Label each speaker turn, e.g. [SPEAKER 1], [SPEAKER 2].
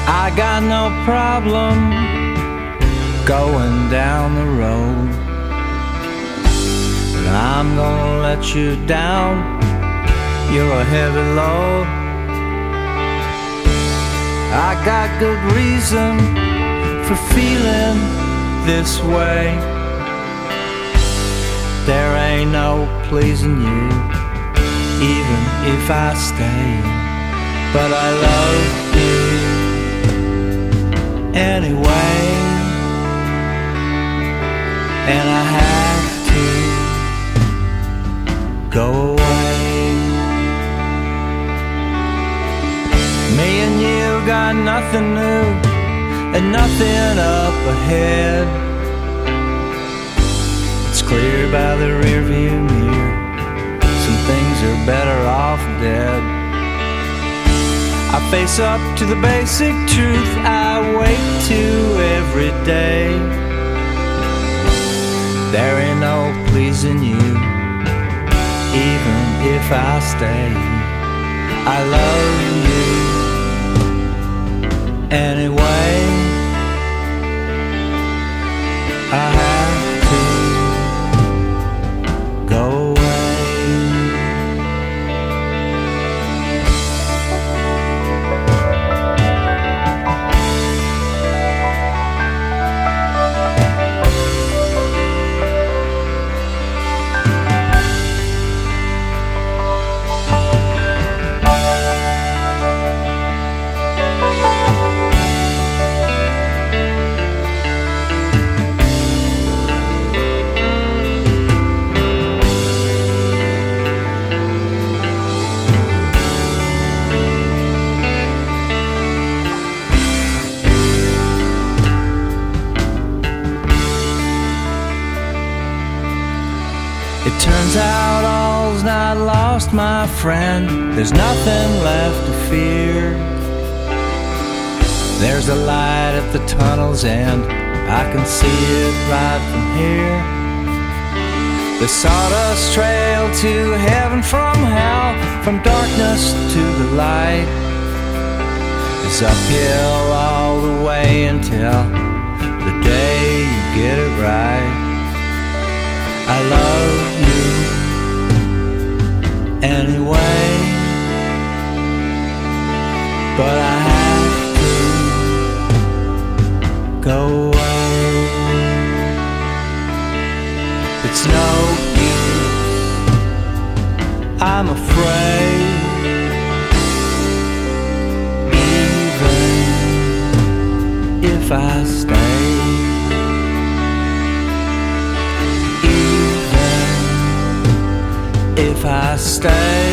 [SPEAKER 1] I got no problem going down the road, but I'm gonna let you down. You're a heavy load. I got good reason for feeling this way. There ain't no pleasing you, even if I stay. But I love you anyway, and I have to go away. Me and you got nothing new and nothing up ahead. It's clear by the rearview mirror, some things are better off dead. I face up to the basic truth I wake to every day. There ain't no pleasing you, even if I stay. I love you anyway. I have to go away. It turns out all's not lost, my friend. There's nothing left to fear. There's a light at the tunnel's end, I can see it right from here. The sawdust trail to heaven from hell, from darkness to the light, is uphill all the way until the day you get it right. I love you anyway, but I have to go away. It's no use, I'm afraid. Even if I stay, if I stay,